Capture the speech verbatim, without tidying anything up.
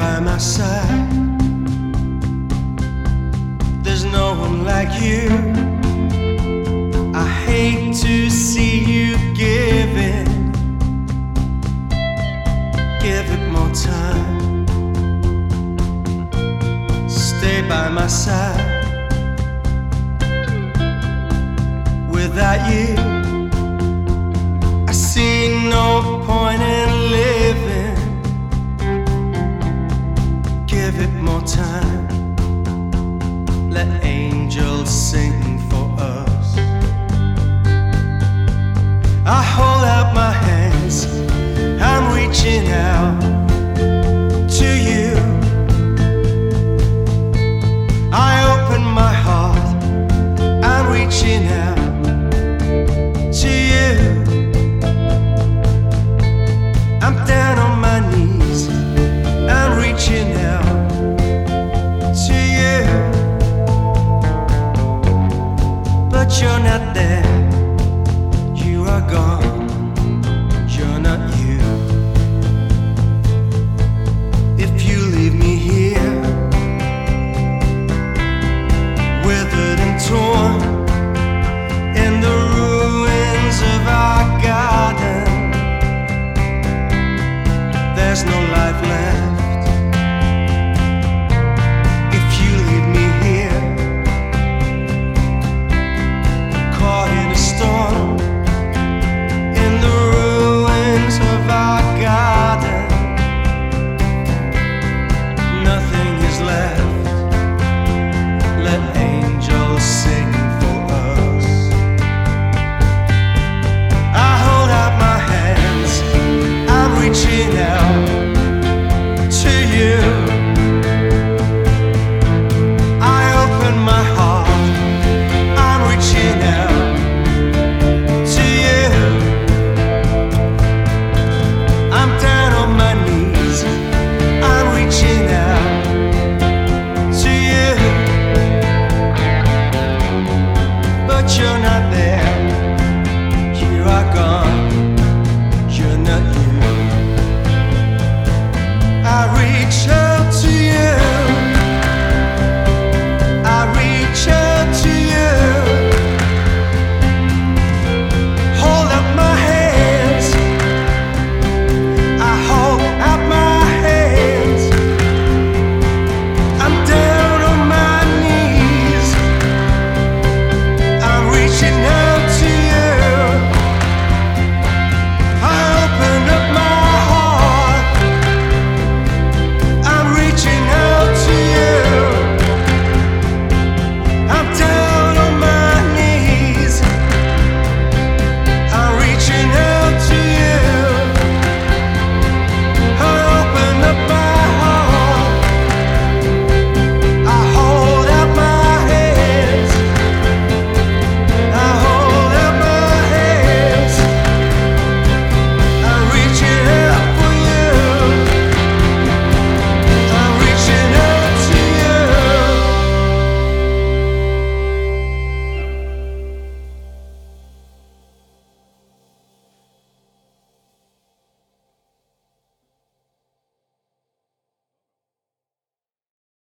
by my side. There's no one like you. I hate to see you give it. Give it more time. Stay by my side. Without you, I see no point in living. Give it more time. Let angels sing for us. I hold out my hands, I'm reaching out to you. I open my heart, I'm reaching out to you. I'm down on my knees, I'm reaching out to you. But you're not there, you are gone, you're not you. If you leave me here, withered and torn in the ruins of our garden, there's no life left.